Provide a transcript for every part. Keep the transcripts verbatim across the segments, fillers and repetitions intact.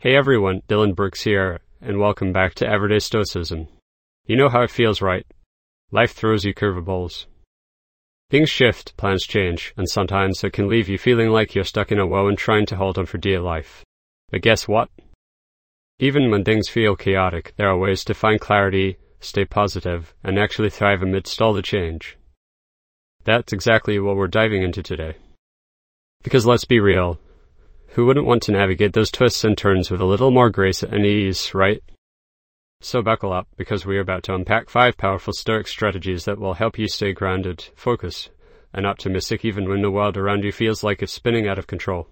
Hey everyone, Dylan Brooks here, and welcome back to Everyday Stoicism. You know how it feels, right? Life throws you curveballs. Things shift, plans change, and sometimes it can leave you feeling like you're stuck in a well and trying to hold on for dear life. But guess what? Even when things feel chaotic, there are ways to find clarity, stay positive, and actually thrive amidst all the change. That's exactly what we're diving into today. Because let's be real, who wouldn't want to navigate those twists and turns with a little more grace and ease, right? So buckle up, because we are about to unpack five powerful Stoic strategies that will help you stay grounded, focused, and optimistic even when the world around you feels like it's spinning out of control.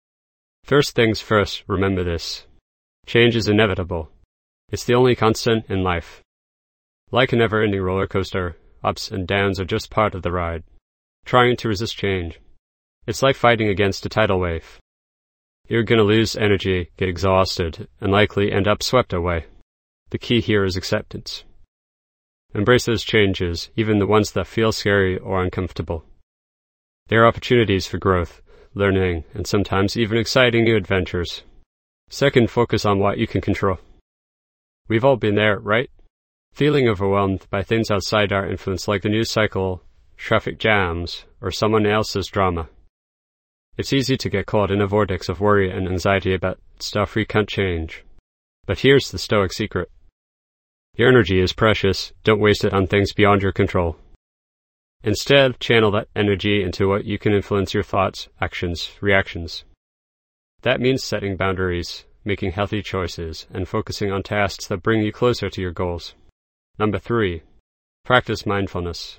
First things first, remember this. Change is inevitable. It's the only constant in life. Like a never-ending roller coaster, ups and downs are just part of the ride. Trying to resist change. It's like fighting against a tidal wave. You're gonna lose energy, get exhausted, and likely end up swept away. The key here is acceptance. Embrace those changes, even the ones that feel scary or uncomfortable. They are opportunities for growth, learning, and sometimes even exciting new adventures. Second, focus on what you can control. We've all been there, right? Feeling overwhelmed by things outside our influence like the news cycle, traffic jams, or someone else's drama. It's easy to get caught in a vortex of worry and anxiety about stuff we can't change. But here's the Stoic secret. Your energy is precious, don't waste it on things beyond your control. Instead, channel that energy into what you can influence: your thoughts, actions, reactions. That means setting boundaries, making healthy choices, and focusing on tasks that bring you closer to your goals. Number three, practice mindfulness.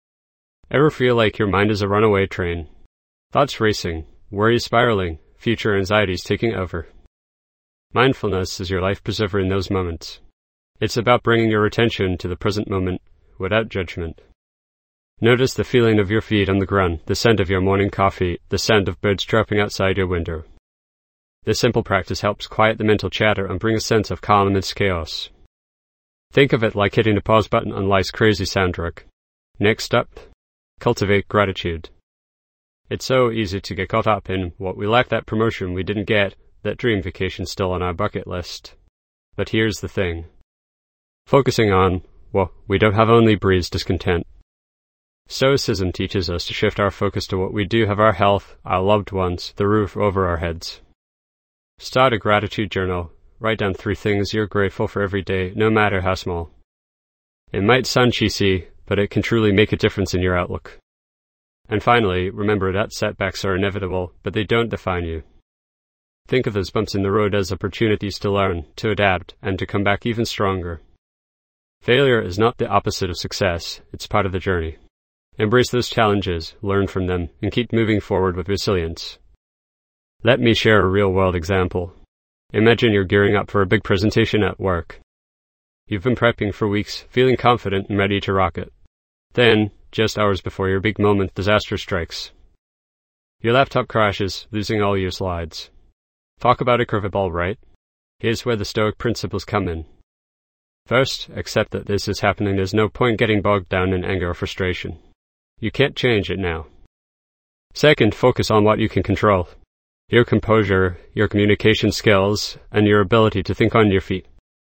Ever feel like your mind is a runaway train? Thoughts racing, worries spiraling, future anxieties taking over. Mindfulness is your life preserver in those moments. It's about bringing your attention to the present moment without judgment. Notice the feeling of your feet on the ground, the scent of your morning coffee, the sound of birds chirping outside your window. This simple practice helps quiet the mental chatter and bring a sense of calm amidst chaos. Think of it like hitting the pause button on life's crazy soundtrack. Next up, cultivate gratitude. It's so easy to get caught up in what we lack, that promotion we didn't get, that dream vacation still on our bucket list. But here's the thing. Focusing on what we don't have only breeds discontent. Stoicism teaches us to shift our focus to what we do have: our health, our loved ones, the roof over our heads. Start a gratitude journal. Write down three things you're grateful for every day, no matter how small. It might sound cheesy, but it can truly make a difference in your outlook. And finally, remember that setbacks are inevitable, but they don't define you. Think of those bumps in the road as opportunities to learn, to adapt, and to come back even stronger. Failure is not the opposite of success, it's part of the journey. Embrace those challenges, learn from them, and keep moving forward with resilience. Let me share a real-world example. Imagine you're gearing up for a big presentation at work. You've been prepping for weeks, feeling confident and ready to rock it. Then, just hours before your big moment, disaster strikes. Your laptop crashes, losing all your slides. Talk about a curveball, right? Here's where the Stoic principles come in. First, accept that this is happening. There's no point getting bogged down in anger or frustration. You can't change it now. Second, focus on what you can control. Your composure, your communication skills, and your ability to think on your feet.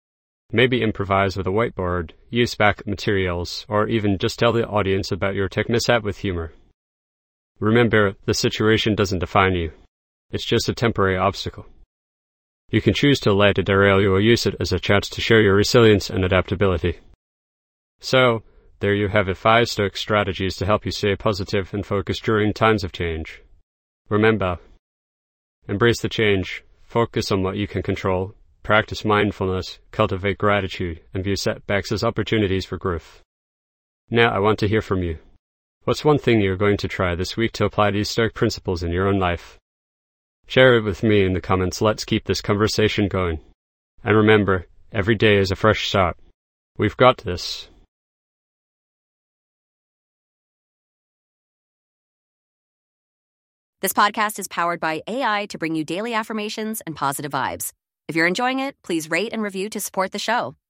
Maybe improvise with a whiteboard, use backup materials, or even just tell the audience about your tech mishap with humor. Remember, the situation doesn't define you. It's just a temporary obstacle. You can choose to let it derail you or use it as a chance to share your resilience and adaptability. So, there you have it, five Stoic strategies to help you stay positive and focused during times of change. Remember, embrace the change, focus on what you can control, practice mindfulness, cultivate gratitude, and view setbacks as opportunities for growth. Now I want to hear from you. What's one thing you're going to try this week to apply these Stoic principles in your own life? Share it with me in the comments. Let's keep this conversation going. And remember, every day is a fresh start. We've got this. This podcast is powered by A I to bring you daily affirmations and positive vibes. If you're enjoying it, please rate and review to support the show.